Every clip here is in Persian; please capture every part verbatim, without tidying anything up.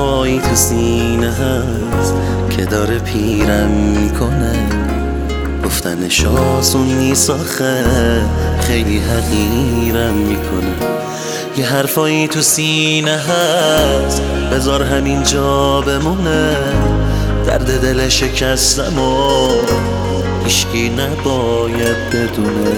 حرفایی تو سینه هست که داره پیرم میکنه، گفتنش آسون نیست آخه خیلی حقیرم میکنه. یه حرفایی تو سینه هست بذار همینجا بمونه، درد دل شکستم و هیچکی نباید بدونه.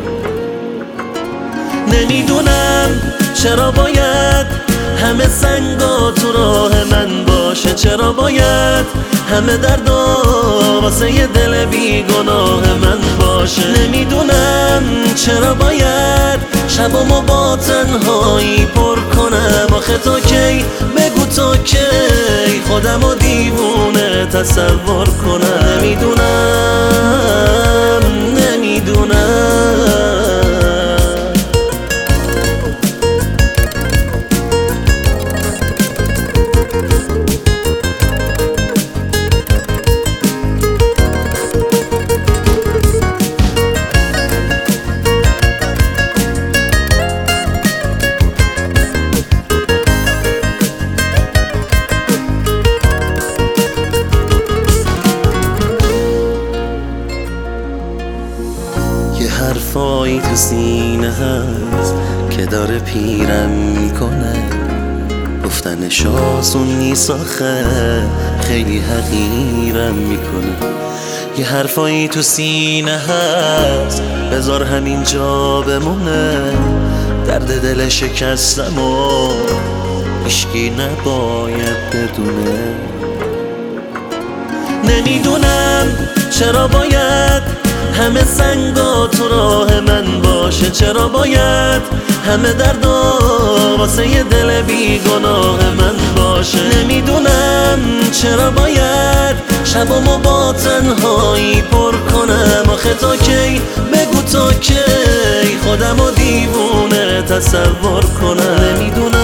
نمیدونم چرا باید همه سنگا تو راه من باشه، چرا باید همه دردا واسه یه دل بیگناه من باشه. نمیدونم چرا باید شبامو با تنهایی پر کنم، آخه تا کی بگو تا کی خودمو دیوونه تصور کنم. نمیدونم نمیدونم حرفایی تو سینه هست که داره پیرم میکنه، گفتنش آسون نیست آخه خیلی حقیرم میکنه. یه حرفایی تو سینه هست بذار همینجا بمونه، درد دل شکستم و هیچکی نباید بدونه. نمیدونم چرا باید همه سنگا تو راه من باشه، چرا باید همه دردا واسه یه دل بیگناه من باشه. نمیدونم چرا باید شبامو با تنهایی پر کنم، آخه تا کی بگو تا کی خودمو دیوونه تصور کنم. نمیدونم